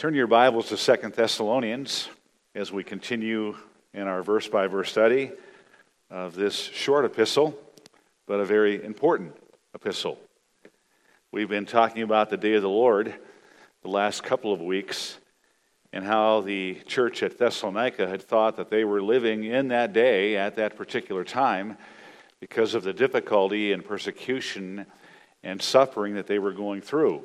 Turn your Bibles to 2 Thessalonians as we continue in our verse-by-verse study of this short epistle, but a very important epistle. We've been talking about the day of the Lord the last couple of weeks and how the church at Thessalonica had thought that they were living in that day at that particular time because of the difficulty and persecution and suffering that they were going through.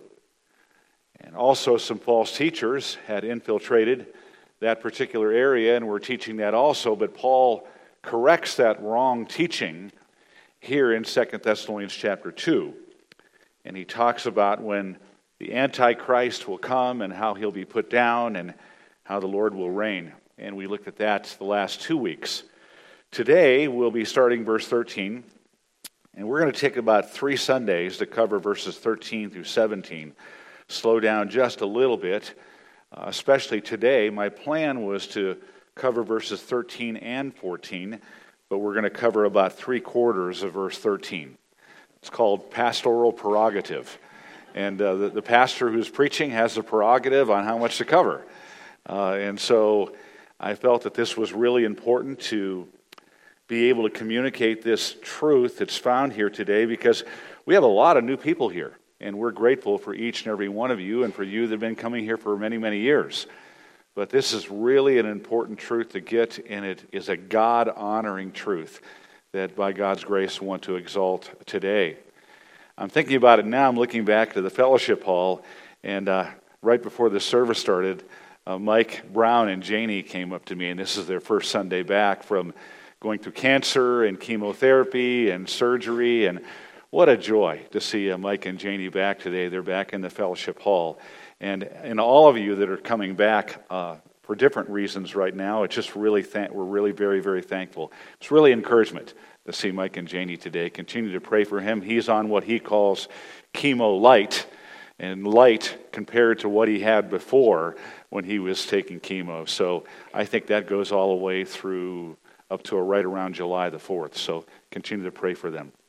And also some false teachers had infiltrated that particular area and were teaching that also, but Paul corrects that wrong teaching here in 2 Thessalonians chapter 2. And he talks about when the Antichrist will come and how he'll be put down and how the Lord will reign. And we looked at that the last 2 weeks. Today we'll be starting verse 13, and we're going to take about 3 Sundays to cover verses 13 through 17. Slow down just a little bit, especially today. My plan was to cover verses 13 and 14, but we're going to cover about 3/4 of verse 13. It's called pastoral prerogative, and the pastor who's preaching has the prerogative on how much to cover. And so I felt that this was really important to be able to communicate this truth that's found here today, because we have a lot of new people here. And we're grateful for each and every one of you and for you that have been coming here for many, many years. But this is really an important truth to get, and it is a God-honoring truth that by God's grace we want to exalt today. I'm thinking about it now. I'm looking back to the fellowship hall, and right before the service started, Mike Brown and Janie came up to me, and this is their first Sunday back from going through cancer and chemotherapy and surgery, and what a joy to see Mike and Janie back today. They're back in the fellowship hall. And all of you that are coming back for different reasons right now, it's just really, we're really very, very thankful. It's really encouragement to see Mike and Janie today. Continue to pray for him. He's on what he calls chemo light, and light compared to what he had before when he was taking chemo. So I think that goes all the way through up to right around July the 4th. So continue to pray for them.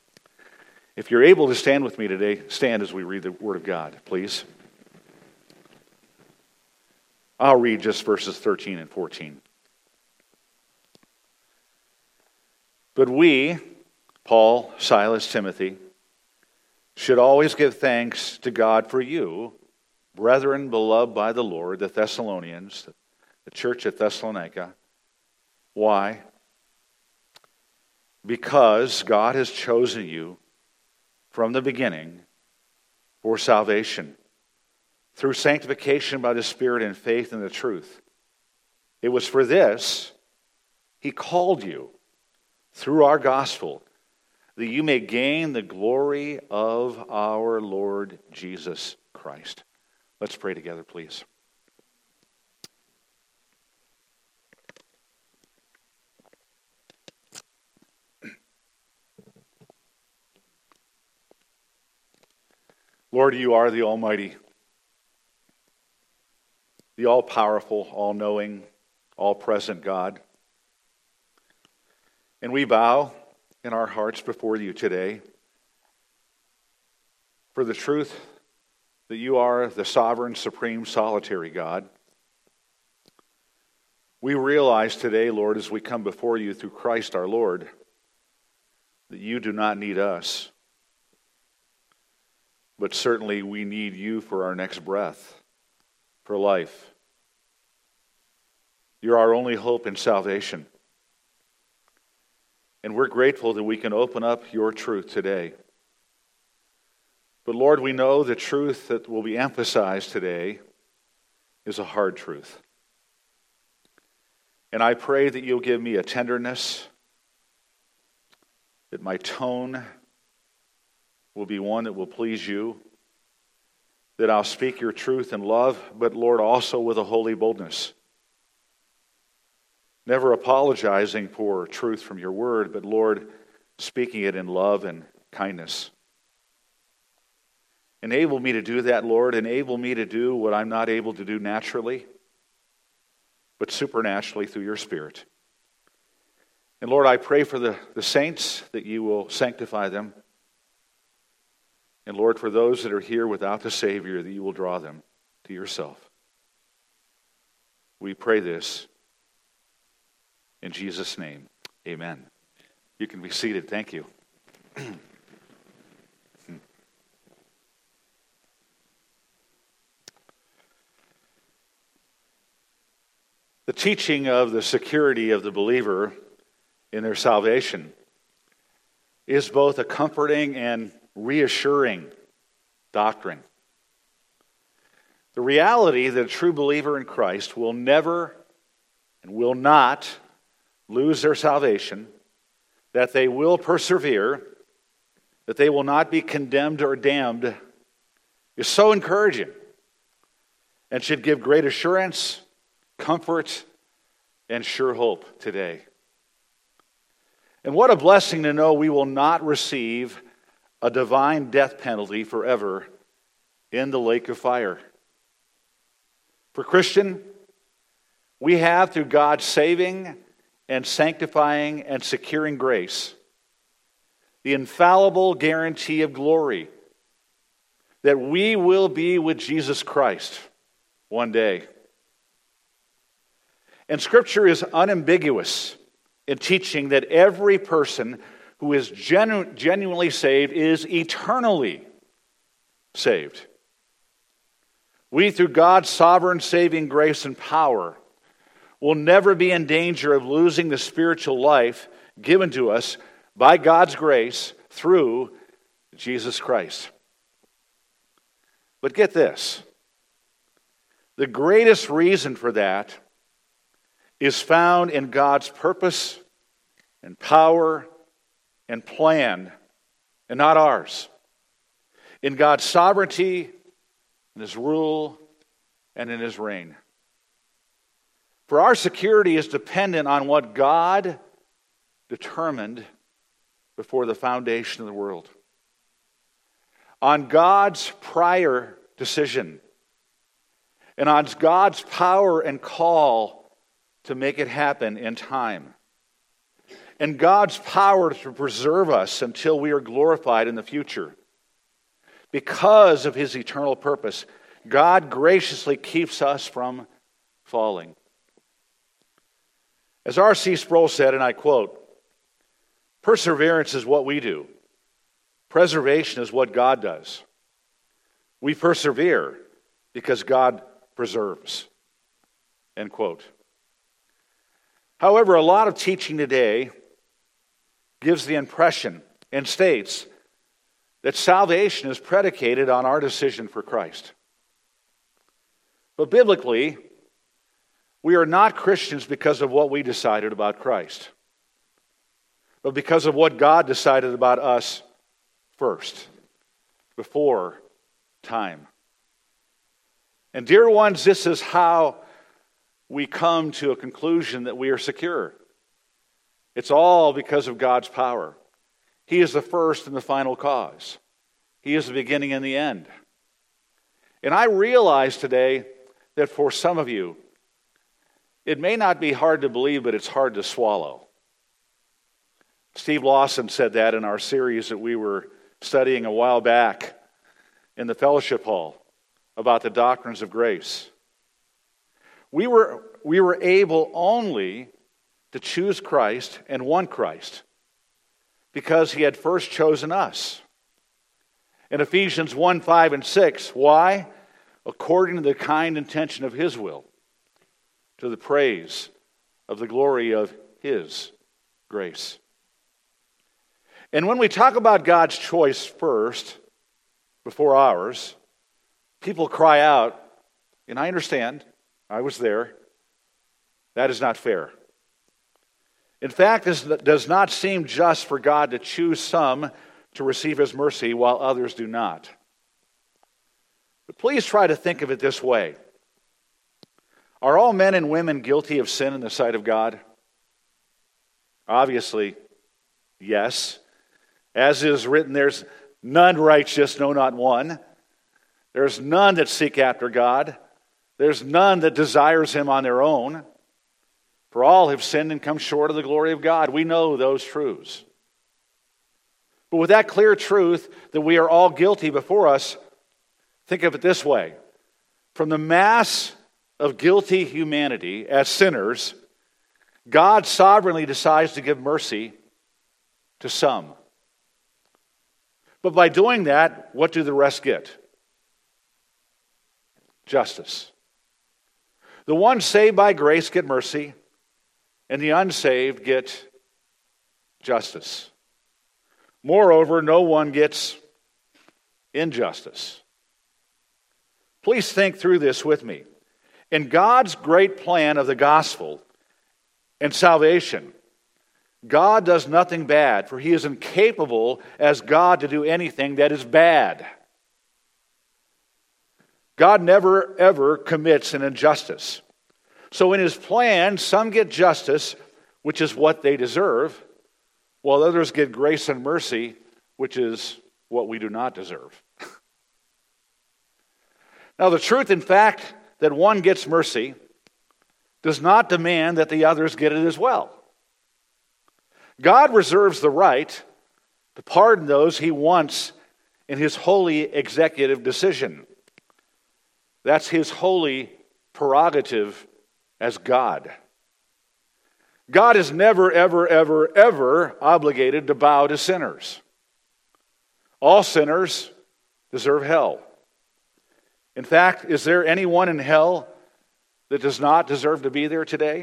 If you're able to stand with me today, stand as we read the Word of God, please. I'll read just verses 13 and 14. But we, Paul, Silas, Timothy, should always give thanks to God for you, brethren beloved by the Lord, the Thessalonians, the church at Thessalonica. Why? Because God has chosen you from the beginning for salvation, through sanctification by the Spirit and faith in the truth. It was for this He called you through our gospel, that you may gain the glory of our Lord Jesus Christ. Let's pray together, please. Lord, you are the Almighty, the all-powerful, all-knowing, all-present God. And we bow in our hearts before you today for the truth that you are the sovereign, supreme, solitary God. We realize today, Lord, as we come before you through Christ our Lord, that you do not need us. But certainly we need you for our next breath, for life. You're our only hope in salvation. And we're grateful that we can open up your truth today. But Lord, we know the truth that will be emphasized today is a hard truth. And I pray that you'll give me a tenderness, that my tone will be one that will please you, that I'll speak your truth in love, but Lord, also with a holy boldness. Never apologizing for truth from your word, but Lord, speaking it in love and kindness. Enable me to do that, Lord. Enable me to do what I'm not able to do naturally, but supernaturally through your Spirit. And Lord, I pray for the saints that you will sanctify them. And Lord, for those that are here without the Savior, that you will draw them to yourself. We pray this in Jesus' name. Amen. You can be seated. Thank you. The teaching of the security of the believer in their salvation is both a comforting and reassuring doctrine. The reality that a true believer in Christ will never and will not lose their salvation, that they will persevere, that they will not be condemned or damned, is so encouraging and should give great assurance, comfort, and sure hope today. And what a blessing to know we will not receive a divine death penalty forever in the lake of fire. For Christian, we have, through God's saving and sanctifying and securing grace, the infallible guarantee of glory that we will be with Jesus Christ one day. And Scripture is unambiguous in teaching that every person who is genuinely saved is eternally saved. We, through God's sovereign saving grace and power, will never be in danger of losing the spiritual life given to us by God's grace through Jesus Christ. But get this. The greatest reason for that is found in God's purpose and power and plan, and not ours. In God's sovereignty, in His rule, and in His reign. For our security is dependent on what God determined before the foundation of the world. On God's prior decision, and on God's power and call to make it happen in time. And God's power to preserve us until we are glorified in the future. Because of His eternal purpose, God graciously keeps us from falling. As R.C. Sproul said, and I quote, "Perseverance is what we do. Preservation is what God does. We persevere because God preserves." End quote. However, a lot of teaching today gives the impression and states that salvation is predicated on our decision for Christ. But biblically, we are not Christians because of what we decided about Christ, but because of what God decided about us first, before time. And dear ones, this is how we come to a conclusion that we are secure. It's all because of God's power. He is the first and the final cause. He is the beginning and the end. And I realize today that for some of you, it may not be hard to believe, but it's hard to swallow. Steve Lawson said that in our series that we were studying a while back in the fellowship hall about the doctrines of grace. We were able only to choose Christ and want Christ because He had first chosen us. In Ephesians 1, 5, and 6, why? According to the kind intention of His will, to the praise of the glory of His grace. And when we talk about God's choice first, before ours, people cry out, and I understand, I was there, that is not fair. In fact, it does not seem just for God to choose some to receive His mercy while others do not. But please try to think of it this way. Are all men and women guilty of sin in the sight of God? Obviously, yes. As is written, there's none righteous, no, not one. There's none that seek after God. There's none that desires Him on their own. For all have sinned and come short of the glory of God. We know those truths. But with that clear truth that we are all guilty before us, think of it this way. From the mass of guilty humanity as sinners, God sovereignly decides to give mercy to some. But by doing that, what do the rest get? Justice. The ones saved by grace get mercy, and the unsaved get justice. Moreover, no one gets injustice. Please think through this with me. In God's great plan of the gospel and salvation, God does nothing bad, for he is incapable as God to do anything that is bad. God never, ever commits an injustice. So in his plan, some get justice, which is what they deserve, while others get grace and mercy, which is what we do not deserve. Now, the truth, in fact, that one gets mercy does not demand that the others get it as well. God reserves the right to pardon those he wants in his holy executive decision. That's his holy prerogative as God. God is never, ever, ever, ever obligated to bow to sinners. All sinners deserve hell. In fact, is there anyone in hell that does not deserve to be there today?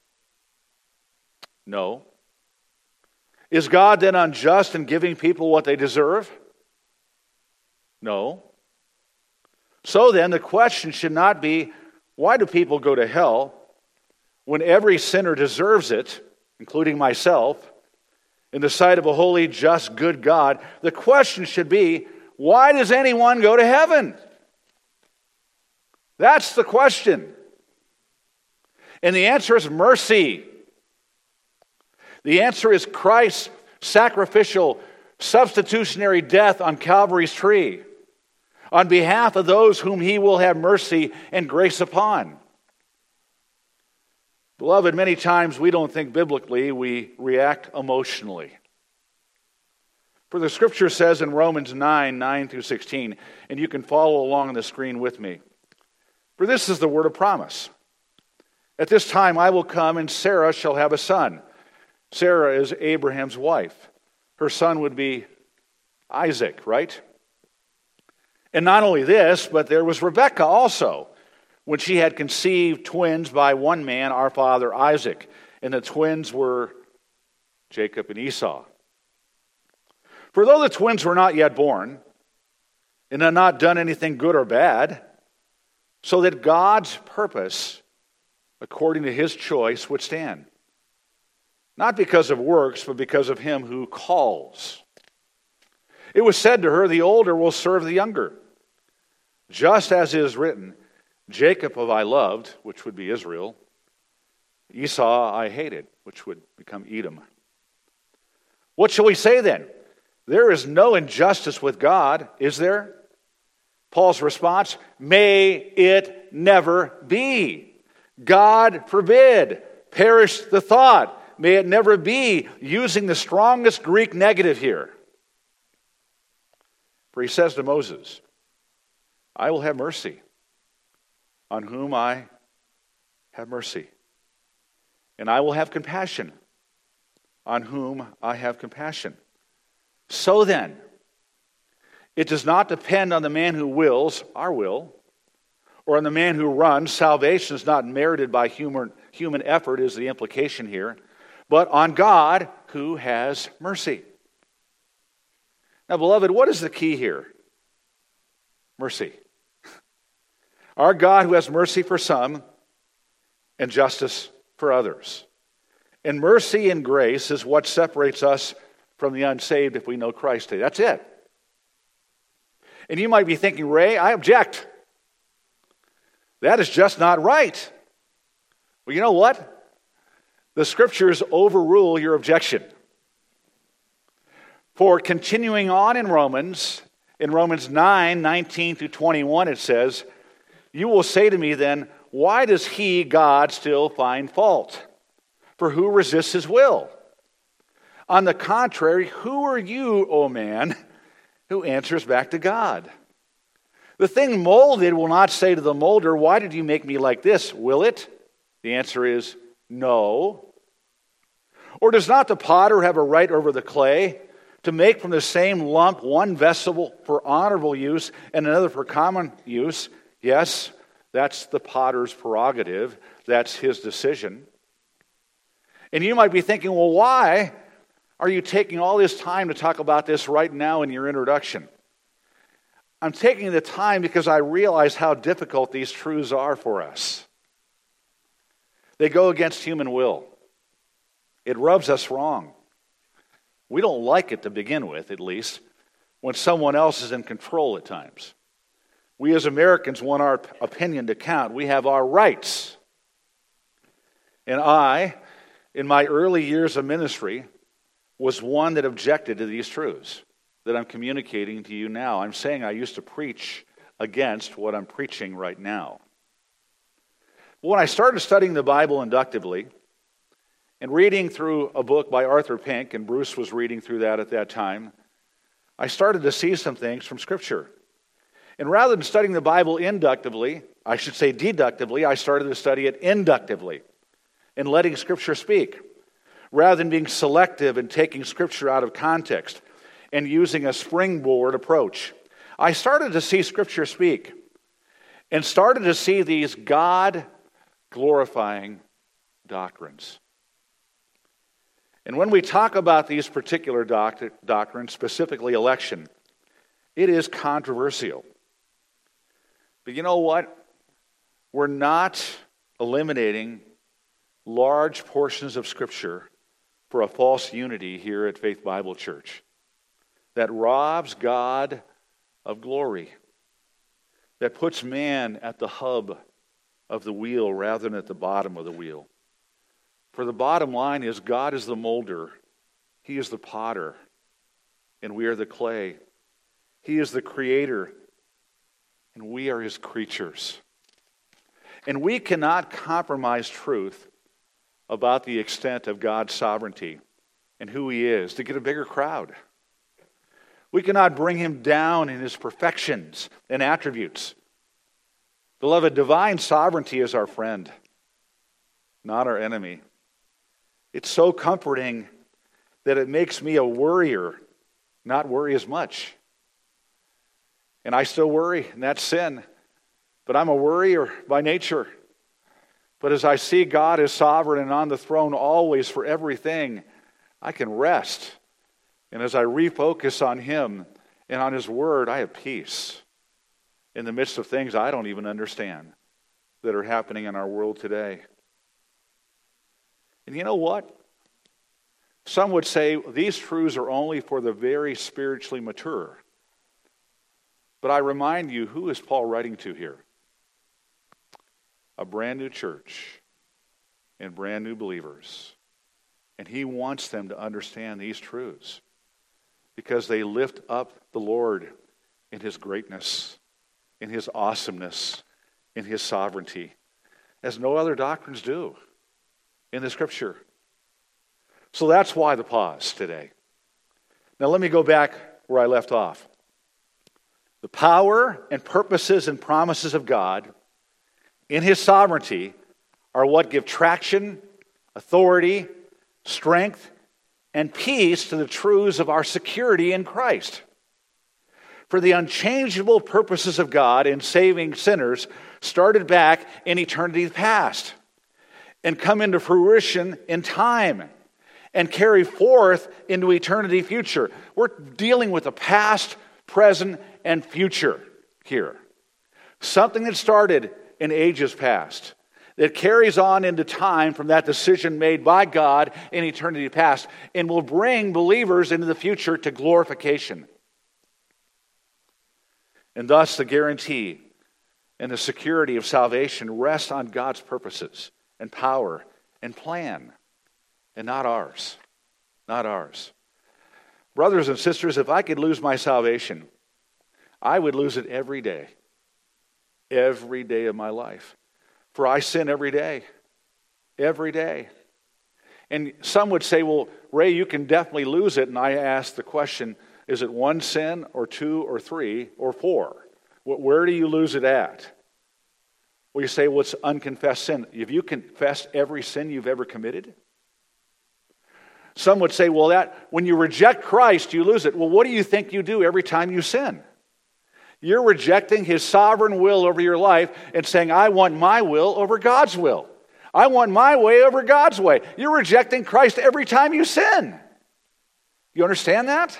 No. Is God then unjust in giving people what they deserve? No. So then, the question should not be, why do people go to hell when every sinner deserves it, including myself, in the sight of a holy, just, good God? The question should be, why does anyone go to heaven? That's the question. And the answer is mercy. The answer is Christ's sacrificial, substitutionary death on Calvary's tree on behalf of those whom he will have mercy and grace upon. Beloved, many times we don't think biblically, we react emotionally. For the scripture says in Romans 9 through 16, and you can follow along on the screen with me, for this is the word of promise. At this time I will come, and Sarah shall have a son. Sarah is Abraham's wife. Her son would be Isaac, right? And not only this, but there was Rebekah also, when she had conceived twins by one man, our father Isaac. And the twins were Jacob and Esau. For though the twins were not yet born, and had not done anything good or bad, so that God's purpose, according to his choice, would stand. Not because of works, but because of him who calls. It was said to her, the older will serve the younger. Just as it is written, Jacob have I loved, which would be Israel. Esau I hated, which would become Edom. What shall we say then? There is no injustice with God, is there? Paul's response, may it never be. God forbid. Perish the thought. May it never be, using the strongest Greek negative here. For he says to Moses, I will have mercy on whom I have mercy, and I will have compassion on whom I have compassion. So then, it does not depend on the man who wills, our will, or on the man who runs. Salvation is not merited by human effort, is the implication here, but on God who has mercy. Now, beloved, what is the key here? Mercy. Our God who has mercy for some and justice for others. And mercy and grace is what separates us from the unsaved if we know Christ today. That's it. And you might be thinking, Ray, I object. That is just not right. Well, you know what? The scriptures overrule your objection. For continuing on in Romans 9:19 through 21, it says, you will say to me then, why does he, God, still find fault? For who resists his will? On the contrary, who are you, O man, who answers back to God? The thing molded will not say to the molder, "Why did you make me like this?" Will it? The answer is no. Or does not the potter have a right over the clay to make from the same lump one vessel for honorable use and another for common use? Yes, that's the potter's prerogative. That's his decision. And you might be thinking, well, why are you taking all this time to talk about this right now in your introduction? I'm taking the time because I realize how difficult these truths are for us. They go against human will. It rubs us wrong. We don't like it to begin with, at least, when someone else is in control at times. We as Americans want our opinion to count. We have our rights. And I, in my early years of ministry, was one that objected to these truths that I'm communicating to you now. I'm saying I used to preach against what I'm preaching right now. When I started studying the Bible inductively and reading through a book by Arthur Pink, and Bruce was reading through that at that time, I started to see some things from Scripture. And rather than studying the Bible inductively, I should say deductively, I started to study it inductively and letting Scripture speak, rather than being selective and taking Scripture out of context and using a springboard approach. I started to see Scripture speak and started to see these God-glorifying doctrines. And when we talk about these particular doctrines, specifically election, it is controversial. But you know what? We're not eliminating large portions of Scripture for a false unity here at Faith Bible Church that robs God of glory, that puts man at the hub of the wheel rather than at the bottom of the wheel. For the bottom line is God is the molder, He is the potter, and we are the clay. He is the creator, and we are His creatures. And we cannot compromise truth about the extent of God's sovereignty and who He is to get a bigger crowd. We cannot bring Him down in His perfections and attributes. Beloved, divine sovereignty is our friend, not our enemy. It's so comforting that it makes me a worrier, not worry as much. And I still worry, and that's sin. But I'm a worrier by nature. But as I see God as sovereign and on the throne always for everything, I can rest. And as I refocus on Him and on His Word, I have peace in the midst of things I don't even understand that are happening in our world today. And you know what? Some would say these truths are only for the very spiritually mature. But I remind you, who is Paul writing to here? A brand new church and brand new believers. And he wants them to understand these truths because they lift up the Lord in His greatness, in His awesomeness, in His sovereignty, as no other doctrines do in the Scripture. So that's why the pause today. Now let me go back where I left off. The power and purposes and promises of God in His sovereignty are what give traction, authority, strength, and peace to the truths of our security in Christ. For the unchangeable purposes of God in saving sinners started back in eternity past and come into fruition in time and carry forth into eternity future. We're dealing with the past, present, and future here. Something that started in ages past, that carries on into time from that decision made by God in eternity past, and will bring believers into the future to glorification. And thus the guarantee and the security of salvation rest on God's purposes and power and plan, and not ours. Not ours. Brothers and sisters, if I could lose my salvation, I would lose it every day of my life. For I sin every day. Every day. And some would say, well, Ray, you can definitely lose it. And I ask the question, is it one sin or two or three or four? Where do you lose it at? Well, you say, well, it's unconfessed sin. Have you confessed every sin you've ever committed? Some would say, well, that when you reject Christ, you lose it. Well, what do you think you do every time you sin? You're rejecting His sovereign will over your life and saying, I want my will over God's will. I want my way over God's way. You're rejecting Christ every time you sin. You understand that?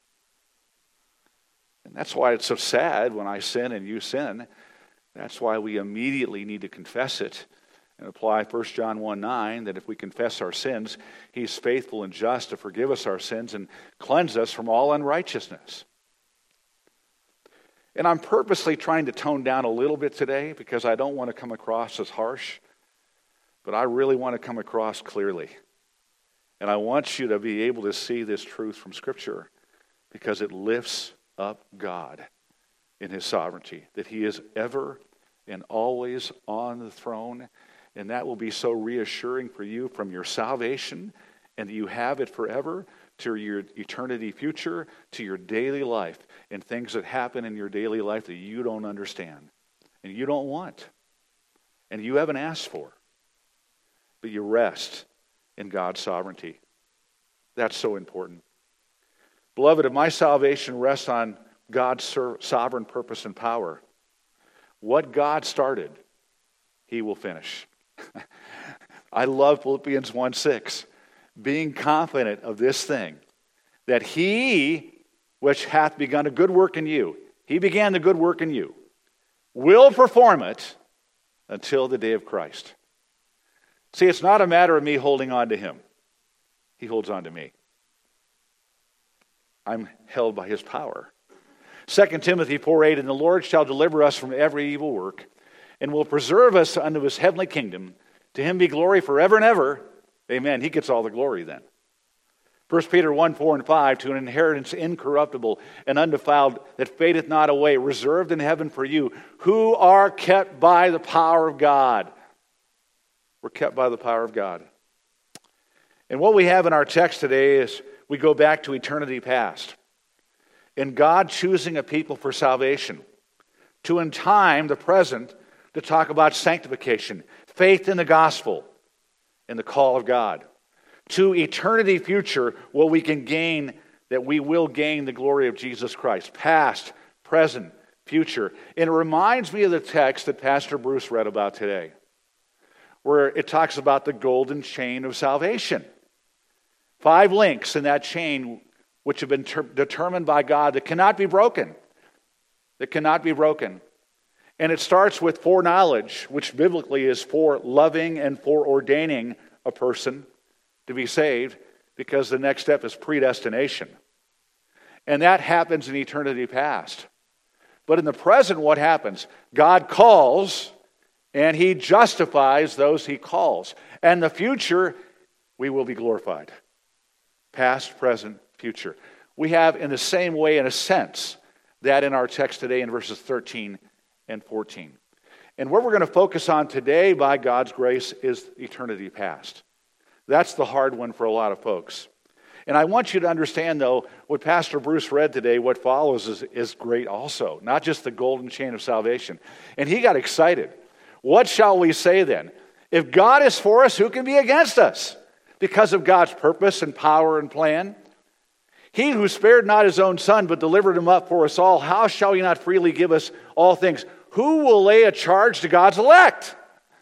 And that's why it's so sad when I sin and you sin. That's why we immediately need to confess it and apply 1 John 1:9, that if we confess our sins, He's faithful and just to forgive us our sins and cleanse us from all unrighteousness. And I'm purposely trying to tone down a little bit today because I don't want to come across as harsh, but I really want to come across clearly. And I want you to be able to see this truth from Scripture because it lifts up God in His sovereignty, that He is ever and always on the throne, and that will be so reassuring for you from your salvation, and that you have it forever, to your eternity future, to your daily life, and things that happen in your daily life that you don't understand, and you don't want, and you haven't asked for, but you rest in God's sovereignty. That's so important. Beloved, if my salvation rests on God's sovereign purpose and power, what God started, He will finish. I love Philippians 1:6. Being confident of this thing, that He which hath begun a good work in you, He began the good work in you, will perform it until the day of Christ. See, it's not a matter of me holding on to Him. He holds on to me. I'm held by His power. 2 Timothy 4:8, and the Lord shall deliver us from every evil work, and will preserve us unto His heavenly kingdom. To Him be glory forever and ever. Amen. He gets all the glory then. 1 Peter 1:4-5, to an inheritance incorruptible and undefiled, that fadeth not away, reserved in heaven for you, who are kept by the power of God. We're kept by the power of God. And what we have in our text today is we go back to eternity past. In God choosing a people for salvation, to in time, the present, to talk about sanctification, faith in the gospel, and the call of God. To eternity future, what we can gain, that we will gain the glory of Jesus Christ. Past, present, future. And it reminds me of the text that Pastor Bruce read about today, where it talks about the golden chain of salvation. 5 links in that chain which have been determined by God that cannot be broken. That cannot be broken. And it starts with foreknowledge, which biblically is for loving and foreordaining a person to be saved, because the next step is predestination. And that happens in eternity past. But in the present, what happens? God calls, and He justifies those He calls. And the future, we will be glorified. Past, present, future. We have in the same way, in a sense, that in our text today in verses 13 and 14. And what we're going to focus on today, by God's grace, is eternity past. That's the hard one for a lot of folks. And I want you to understand, though, what Pastor Bruce read today, what follows is great also. Not just the golden chain of salvation. And he got excited. What shall we say then? If God is for us, who can be against us? Because of God's purpose and power and plan. He who spared not His own Son, but delivered Him up for us all, how shall He not freely give us all things? Who will lay a charge to God's elect?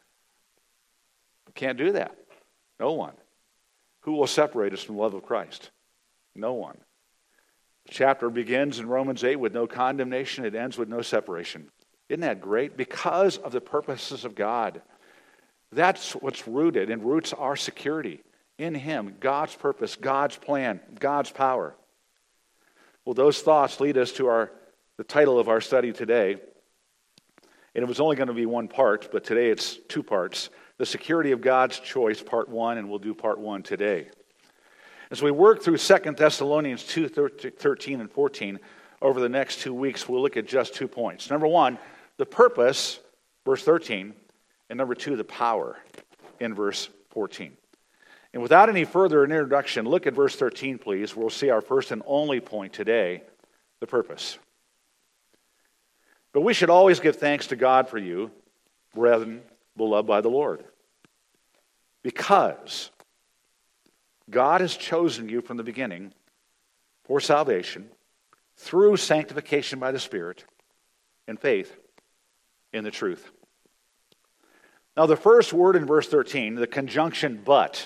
We can't do that. No one. Who will separate us from the love of Christ? No one. The chapter begins in Romans 8 with no condemnation. It ends with no separation. Isn't that great? Because of the purposes of God. That's what's rooted, and roots our security in Him. God's purpose, God's plan, God's power. Well, those thoughts lead us to the title of our study today. And it was only going to be one part, but today it's 2 parts. The Security of God's Choice, Part 1, and we'll do Part 1 today. As we work through 2 Thessalonians 2, 13 and 14, over the next 2 weeks, we'll look at just 2 points. Number 1, the purpose, verse 13, and number 2, the power, in verse 14. And without any further introduction, look at verse 13, please. We'll see our first and only point today, the purpose. But we should always give thanks to God for you, brethren, beloved by the Lord, because God has chosen you from the beginning for salvation through sanctification by the Spirit and faith in the truth. Now, the first word in verse 13, the conjunction but,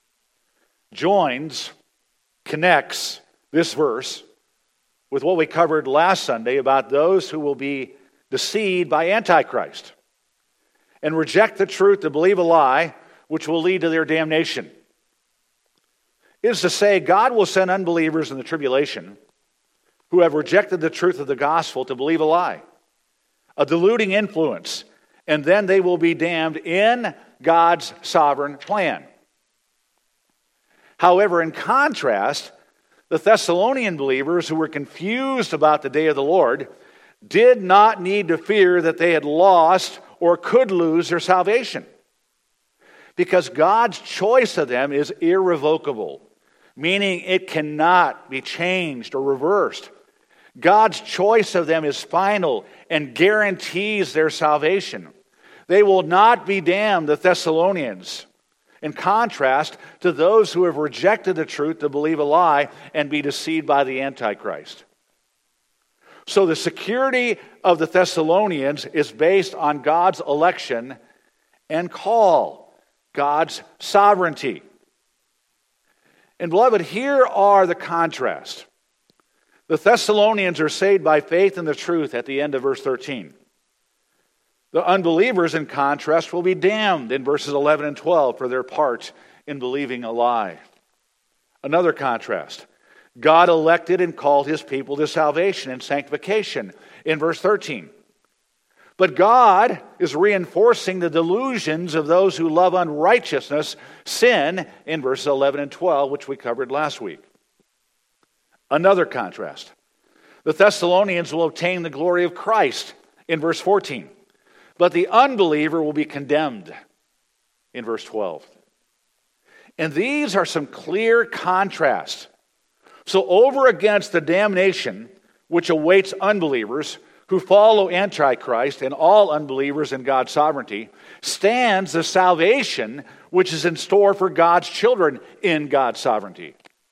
connects this verse with what we covered last Sunday about those who will be deceived by Antichrist and reject the truth to believe a lie, which will lead to their damnation. It is to say, God will send unbelievers in the tribulation who have rejected the truth of the gospel to believe a lie, a deluding influence, and then they will be damned in God's sovereign plan. However, in contrast, the Thessalonian believers who were confused about the day of the Lord did not need to fear that they had lost or could lose their salvation, because God's choice of them is irrevocable, meaning it cannot be changed or reversed. God's choice of them is final and guarantees their salvation. They will not be damned, the Thessalonians, in contrast to those who have rejected the truth to believe a lie and be deceived by the Antichrist. So the security of the Thessalonians is based on God's election and call, God's sovereignty. And beloved, here are the contrasts. The Thessalonians are saved by faith in the truth at the end of verse 13. The unbelievers, in contrast, will be damned in verses 11 and 12 for their part in believing a lie. Another contrast. God elected and called his people to salvation and sanctification in verse 13. But God is reinforcing the delusions of those who love unrighteousness, sin, in verses 11 and 12, which we covered last week. Another contrast. The Thessalonians will obtain the glory of Christ in verse 14. But the unbeliever will be condemned in verse 12. And these are some clear contrasts. So over against the damnation which awaits unbelievers who follow Antichrist and all unbelievers in God's sovereignty, stands the salvation which is in store for God's children in God's sovereignty.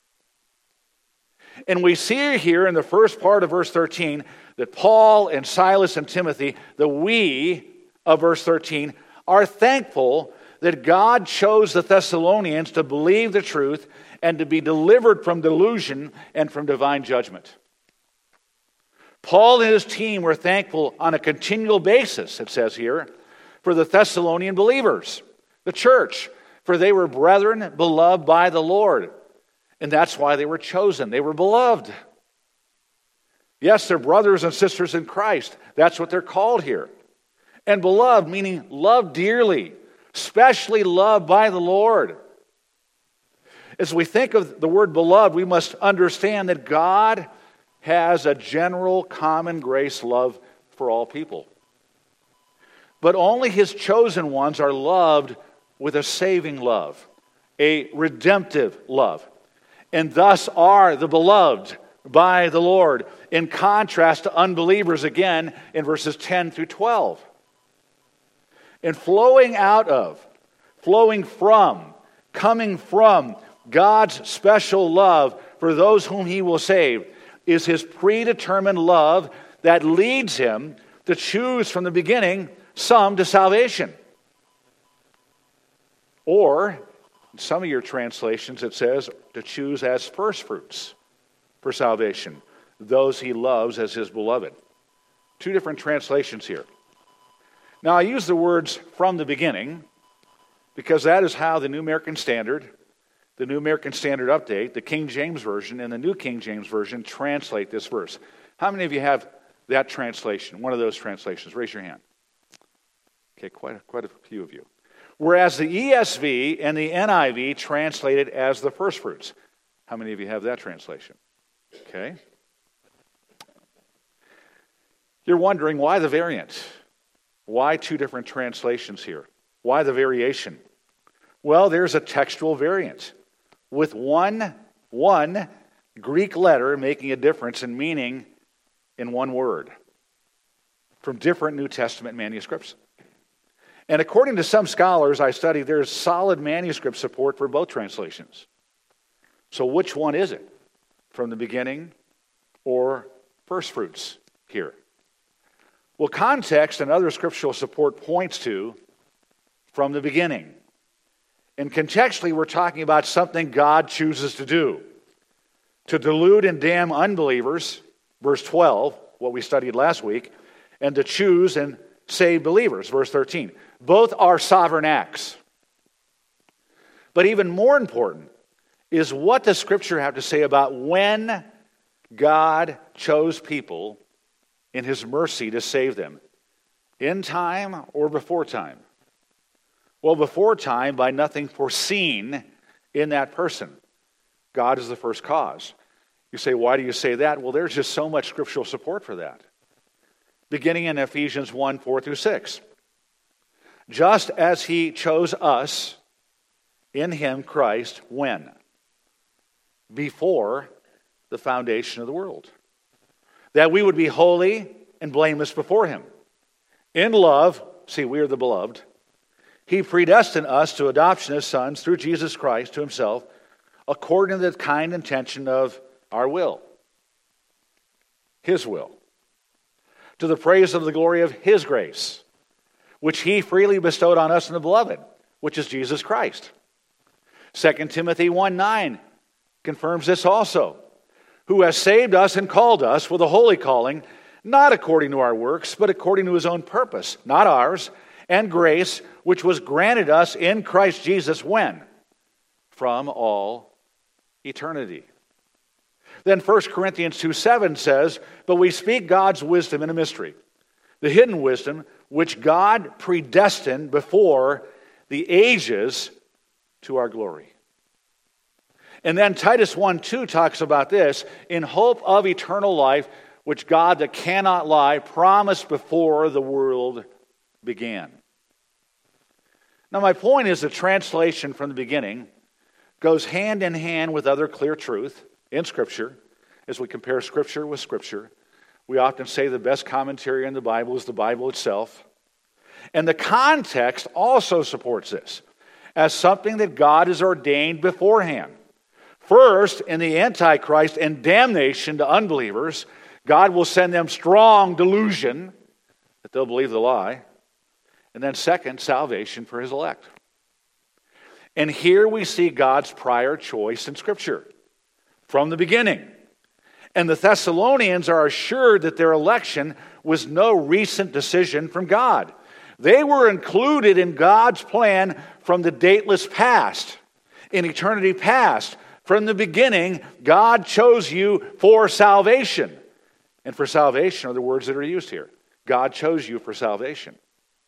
And we see here in the first part of verse 13 that Paul and Silas and Timothy, the we of verse 13, are thankful that God chose the Thessalonians to believe the truth and to be delivered from delusion and from divine judgment. Paul and his team were thankful on a continual basis, it says here, for the Thessalonian believers, the church, for they were brethren beloved by the Lord. And that's why they were chosen. They were beloved. Yes, they're brothers and sisters in Christ. That's what they're called here. And beloved, meaning loved dearly, specially loved by the Lord. As we think of the word beloved, we must understand that God has a general common grace love for all people. But only his chosen ones are loved with a saving love, a redemptive love, and thus are the beloved by the Lord, in contrast to unbelievers again in verses 10 through 12. And flowing from, coming from God's special love for those whom he will save is his predetermined love that leads him to choose from the beginning some to salvation. Or, in some of your translations it says to choose as firstfruits for salvation, those he loves as his beloved. Two different translations here. Now I use the words from the beginning because that is how the New American Standard, the New American Standard Update, the King James Version, and the New King James Version translate this verse. How many of you have that translation, one of those translations? Raise your hand. Okay, quite a few of you. Whereas the ESV and the NIV translate it as the firstfruits. How many of you have that translation? Okay. You're wondering why the variant? Why two different translations here? Why the variation? Well, there's a textual variant with one Greek letter making a difference in meaning in one word. from different New Testament manuscripts. And according to some scholars I studied, there's solid manuscript support for both translations. So which one is it? From the beginning or first fruits here? Well, context and other scriptural support points to from the beginning. And contextually, we're talking about something God chooses to do. To delude and damn unbelievers, verse 12, what we studied last week, and to choose and save believers, verse 13. Both are sovereign acts. But even more important is what does Scripture have to say about when God chose people in His mercy to save them? In time or before time? Well, before time, by nothing foreseen in that person. God is the first cause. You say, why do you say that? Well, there's just so much scriptural support for that. Beginning in Ephesians 1, 4 through 6. Just as He chose us in Him, Christ, when? Before the foundation of the world. That we would be holy and blameless before Him. In love, see, we are the beloved. He predestined us to adoption as sons through Jesus Christ to Himself, according to the kind intention of our will. His will. To the praise of the glory of His grace, which He freely bestowed on us in the beloved, which is Jesus Christ. 2 Timothy 1:9 confirms this also. Who has saved us and called us with a holy calling, not according to our works, but according to His own purpose, not ours, and grace, which was granted us in Christ Jesus when? From all eternity. Then 1 Corinthians 2:7 says, but we speak God's wisdom in a mystery, the hidden wisdom which God predestined before the ages to our glory. And then Titus 1:2 talks about this, in hope of eternal life, which God that cannot lie promised before the world began. Now my point is the translation from the beginning goes hand in hand with other clear truth in Scripture. As we compare Scripture with Scripture, we often say the best commentary in the Bible is the Bible itself. And the context also supports this as something that God has ordained beforehand. First, in the Antichrist and damnation to unbelievers, God will send them strong delusion that they'll believe the lie. And then second, salvation for His elect. And here we see God's prior choice in Scripture from the beginning. And the Thessalonians are assured that their election was no recent decision from God. They were included in God's plan from the dateless past, in eternity past. From the beginning, God chose you for salvation. And for salvation are the words that are used here. God chose you for salvation.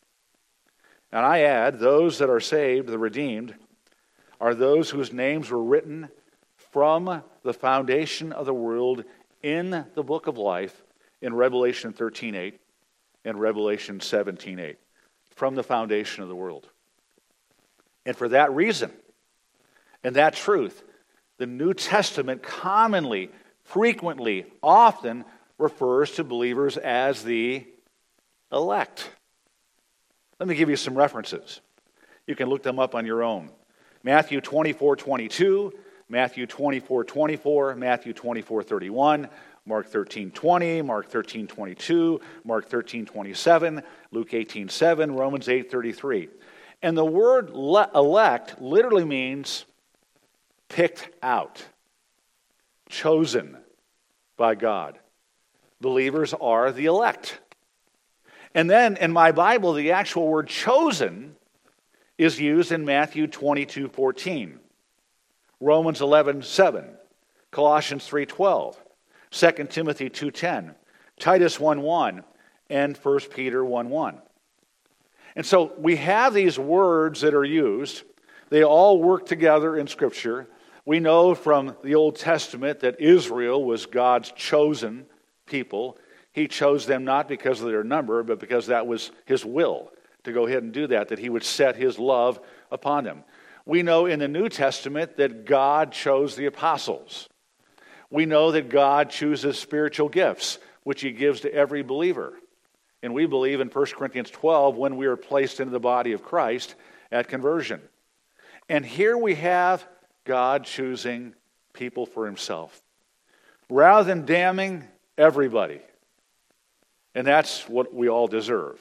And I add, those that are saved, the redeemed, are those whose names were written from the foundation of the world in the book of life in Revelation 13:8 and Revelation 17:8. From the foundation of the world. And for that reason, and that truth, the New Testament commonly, frequently, often refers to believers as the elect. Let me give you some references. You can look them up on your own. Matthew 24:22, Matthew 24:24, Matthew 24:31, Mark 13:20, Mark 13:22, Mark 13:27, Luke 18:7, Romans 8:33. And the word elect literally means picked out, chosen by God. Believers are the elect. And then in my Bible, the actual word chosen is used in Matthew 22:14, Romans 11:7, Colossians 3:12, 2 Timothy 2:10, Titus 1:1, and 1 Peter 1:1. And so we have these words that are used. They all work together in Scripture. We know from the Old Testament that Israel was God's chosen people. He chose them not because of their number, but because that was His will to go ahead and do that He would set His love upon them. We know in the New Testament that God chose the apostles. We know that God chooses spiritual gifts, which He gives to every believer. And we believe in 1 Corinthians 12 when we are placed into the body of Christ at conversion. And here we have God choosing people for himself, rather than damning everybody. And that's what we all deserve.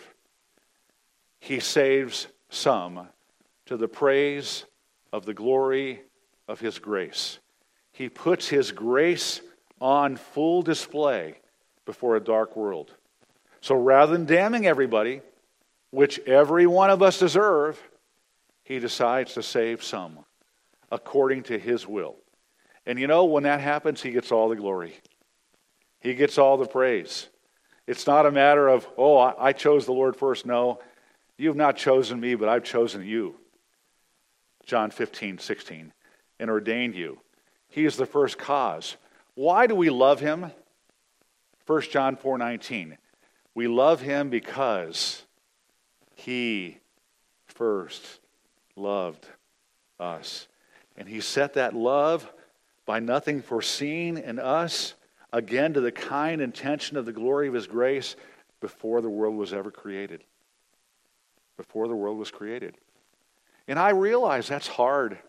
He saves some to the praise of the glory of his grace. He puts his grace on full display before a dark world. So rather than damning everybody, which every one of us deserve, he decides to save some according to his will. And you know, when that happens, he gets all the glory. He gets all the praise. It's not a matter of, oh, I chose the Lord first. No, you have not chosen me, but I've chosen you. John 15:16, and ordained you. He is the first cause. Why do we love him? 1 John 4:19. We love him because he first loved us. And he set that love by nothing foreseen in us, again to the kind intention of the glory of his grace, before the world was ever created. Before the world was created. And I realize that's hard.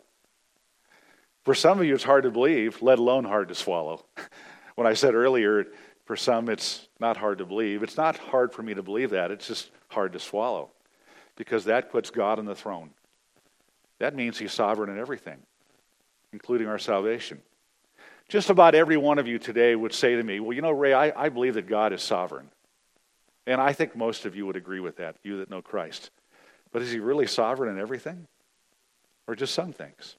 For some of you, it's hard to believe, let alone hard to swallow. When I said earlier, for some, it's not hard to believe. It's not hard for me to believe that. It's just hard to swallow. Because that puts God on the throne. That means he's sovereign in everything, including our salvation. Just about every one of you today would say to me, well, you know, Ray, I believe that God is sovereign. And I think most of you would agree with that, you that know Christ. But is he really sovereign in everything? Or just some things?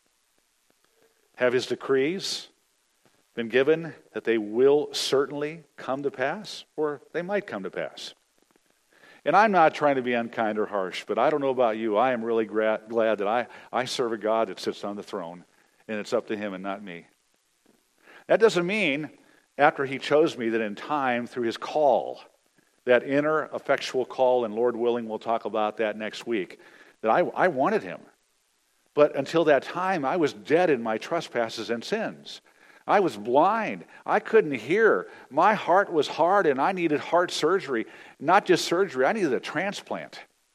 Have his decrees been given that they will certainly come to pass? Or they might come to pass? And I'm not trying to be unkind or harsh, but I don't know about you. I am really glad that I serve a God that sits on the throne, and it's up to him and not me. That doesn't mean, after he chose me, that in time, through his call, that inner effectual call, and Lord willing, we'll talk about that next week, that I wanted him. But until that time, I was dead in my trespasses and sins. I was blind. I couldn't hear. My heart was hard, and I needed heart surgery. Not just surgery, I needed a transplant.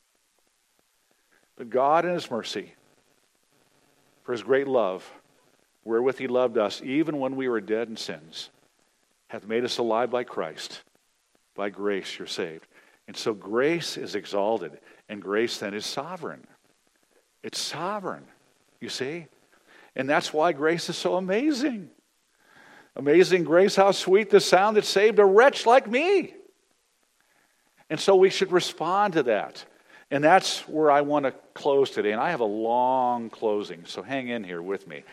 But God in his mercy, for his great love, wherewith he loved us, even when we were dead in sins, hath made us alive by Christ. By grace you're saved. And so grace is exalted, and grace then is sovereign. It's sovereign, you see? And that's why grace is so amazing. Amazing grace, how sweet the sound that saved a wretch like me. And so we should respond to that. And that's where I want to close today. And I have a long closing, so hang in here with me.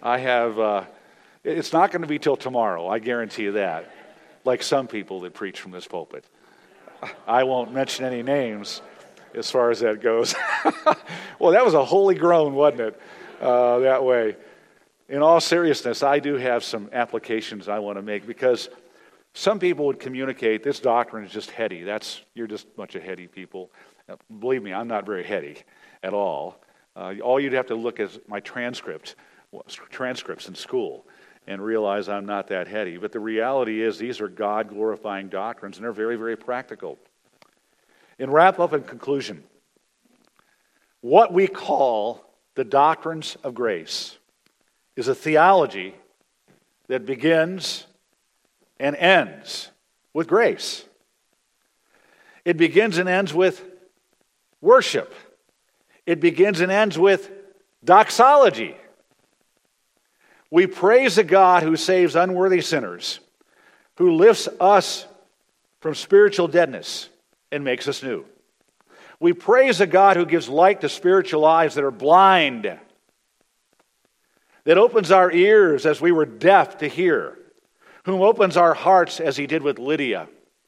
It's not going to be till tomorrow, I guarantee you that. Like some people that preach from this pulpit. I won't mention any names as far as that goes. Well, that was a holy groan, wasn't it? That way. In all seriousness, I do have some applications I want to make, because some people would communicate this doctrine is just heady. You're just a bunch of heady people. Believe me, I'm not very heady at all. All you'd have to look at my transcripts in school and realize I'm not that heady. But the reality is these are God-glorifying doctrines, and they're very, very practical. In wrap up and conclusion, what we call the doctrines of grace is a theology that begins and ends with grace. It begins and ends with worship. It begins and ends with doxology. We praise a God who saves unworthy sinners, who lifts us from spiritual deadness and makes us new. We praise a God who gives light to spiritual eyes that are blind, that opens our ears as we were deaf to hear, whom opens our hearts as he did with Lydia.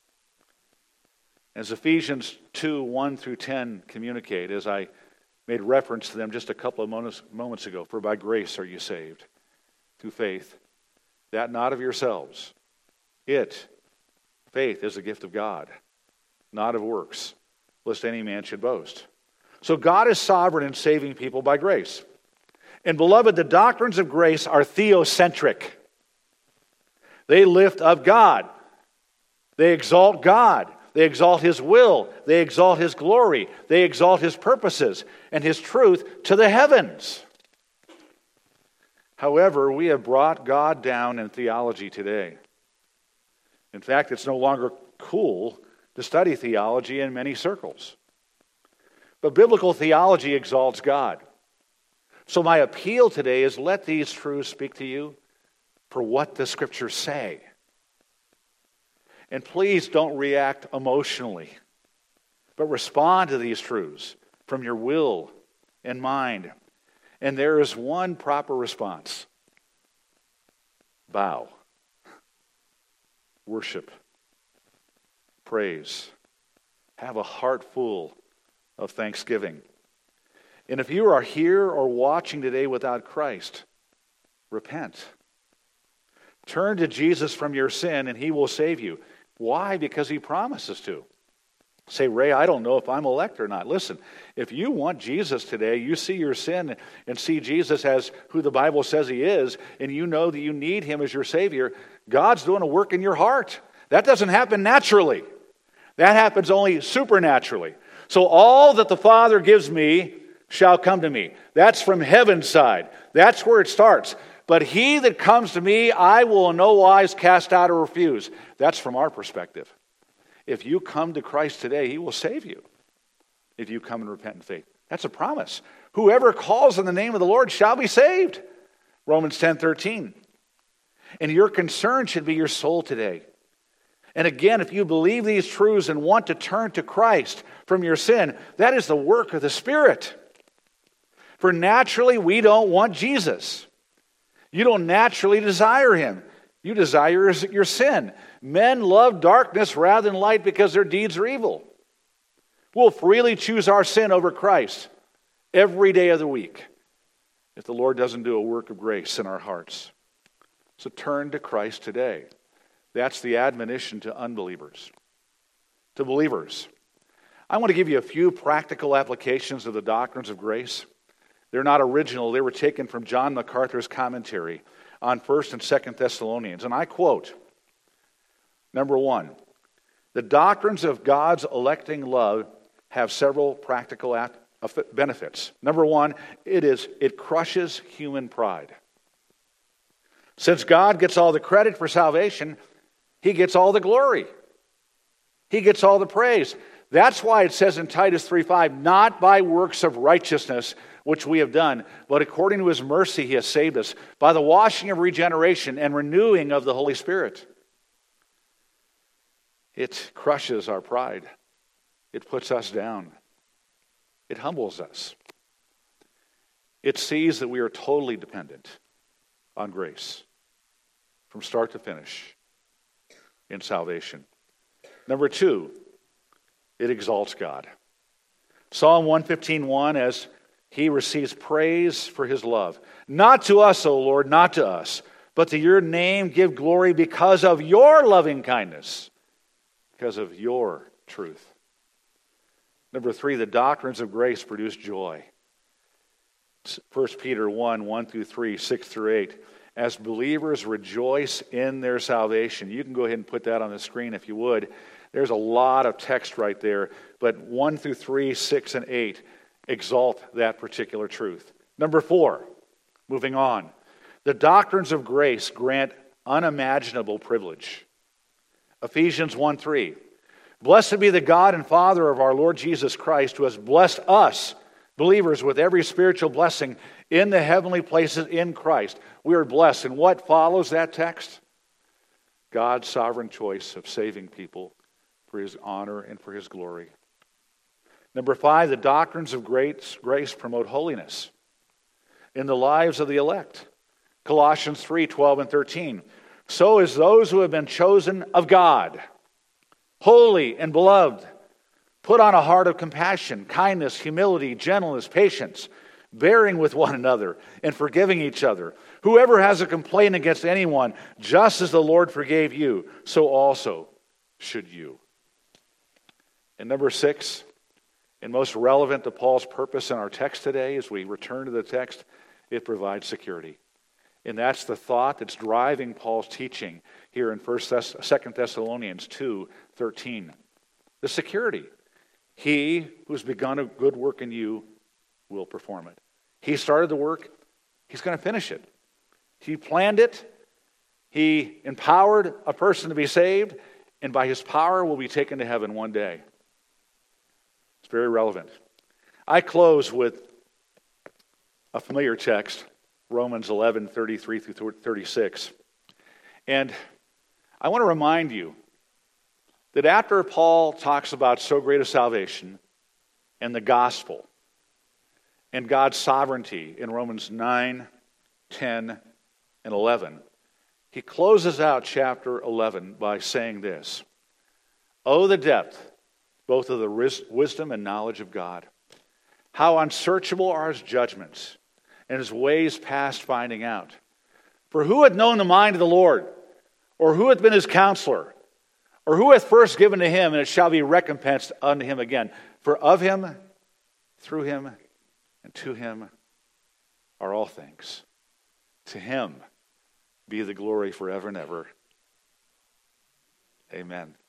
As Ephesians 2:1-10 communicate, as I made reference to them just a couple of moments ago, for by grace are you saved, through faith, that not of yourselves. Faith is a gift of God, not of works, lest any man should boast. So God is sovereign in saving people by grace. And beloved, the doctrines of grace are theocentric. They lift up God. They exalt God. They exalt His will. They exalt His glory. They exalt His purposes and His truth to the heavens. However, we have brought God down in theology today. In fact, it's no longer cool to study theology in many circles. But biblical theology exalts God. So my appeal today is let these truths speak to you for what the Scriptures say. And please don't react emotionally, but respond to these truths from your will and mind. And there is one proper response. Bow. Worship. Praise. Have a heart full of thanksgiving. And if you are here or watching today without Christ, repent. Turn to Jesus from your sin and He will save you. Why? Because He promises to. Say, Ray, I don't know if I'm elect or not. Listen, if you want Jesus today, you see your sin and see Jesus as who the Bible says He is, and you know that you need Him as your Savior, God's doing a work in your heart. That doesn't happen naturally. That happens only supernaturally. So all that the Father gives me shall come to me. That's from heaven's side. That's where it starts. But he that comes to me, I will in no wise cast out or refuse. That's from our perspective. If you come to Christ today, He will save you. If you come in repentant faith. That's a promise. Whoever calls on the name of the Lord shall be saved. Romans 10:13. And your concern should be your soul today. And again, if you believe these truths and want to turn to Christ from your sin, that is the work of the Spirit. For naturally, we don't want Jesus. You don't naturally desire Him. You desire your sin. Men love darkness rather than light because their deeds are evil. We'll freely choose our sin over Christ every day of the week if the Lord doesn't do a work of grace in our hearts. So turn to Christ today. That's the admonition to unbelievers. To believers, I want to give you a few practical applications of the doctrines of grace. They're not original. They were taken from John MacArthur's commentary on 1 and 2 Thessalonians. And I quote, number 1, the doctrines of God's electing love have several practical benefits. Number 1, it crushes human pride. Since God gets all the credit for salvation, He gets all the glory. He gets all the praise. That's why it says in Titus 3:5, not by works of righteousness which we have done, but according to His mercy He has saved us by the washing of regeneration and renewing of the Holy Spirit. It crushes our pride. It puts us down. It humbles us. It sees that we are totally dependent on grace from start to finish in salvation. Number 2, it exalts God. Psalm 115:1, as He receives praise for His love. Not to us, O Lord, not to us, but to your name give glory because of your loving kindness, because of your truth. Number 3, the doctrines of grace produce joy. 1 Peter 1 through 3, 6 through 8. As believers rejoice in their salvation. You can go ahead and put that on the screen if you would. There's a lot of text right there, but 1 through 3, 6, and 8 exalt that particular truth. Number 4, moving on. The doctrines of grace grant unimaginable privilege. Ephesians 1:3. Blessed be the God and Father of our Lord Jesus Christ, who has blessed us, believers, with every spiritual blessing in the heavenly places in Christ. We are blessed. And what follows that text? God's sovereign choice of saving people for His honor and for His glory. Number 5, the doctrines of grace promote holiness in the lives of the elect. Colossians 3:12 and 13. So as those who have been chosen of God, holy and beloved, put on a heart of compassion, kindness, humility, gentleness, patience, bearing with one another and forgiving each other. Whoever has a complaint against anyone, just as the Lord forgave you, so also should you. And number 6, and most relevant to Paul's purpose in our text today, as we return to the text, it provides security. And that's the thought that's driving Paul's teaching here in 2 Thessalonians 2:13. the security. He who's begun a good work in you will perform it. He started the work. He's going to finish it. He planned it. He empowered a person to be saved, and by his power will be taken to heaven one day. It's very relevant. I close with a familiar text, Romans 11:33 through 36. And I want to remind you that after Paul talks about so great a salvation and the gospel and God's sovereignty in Romans 9, 10, and 11, he closes out chapter 11 by saying this: "Oh, the depth, both of the wisdom and knowledge of God. How unsearchable are his judgments, and his ways past finding out. For who hath known the mind of the Lord? Or who hath been his counselor? Or who hath first given to him, and it shall be recompensed unto him again? For of him, through him, and to him are all things. To him be the glory forever and ever. Amen."